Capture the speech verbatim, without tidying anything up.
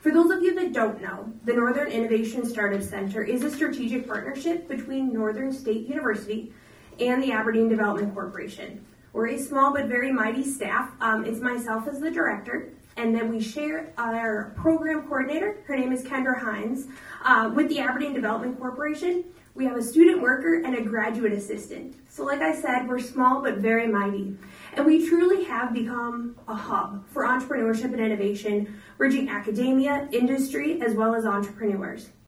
For those of you that don't know, the Northern Innovation Startup Center is a strategic partnership between Northern State University and the Aberdeen Development Corporation. We're a small but very mighty staff. Um, it's myself as the director, and then we share our program coordinator. Her name is Kendra Hines. Uh, with the Aberdeen Development Corporation, we have a student worker and a graduate assistant. So like I said, we're small but very mighty. And we truly have become a hub for entrepreneurship and innovation, bridging academia, industry, as well as entrepreneurs.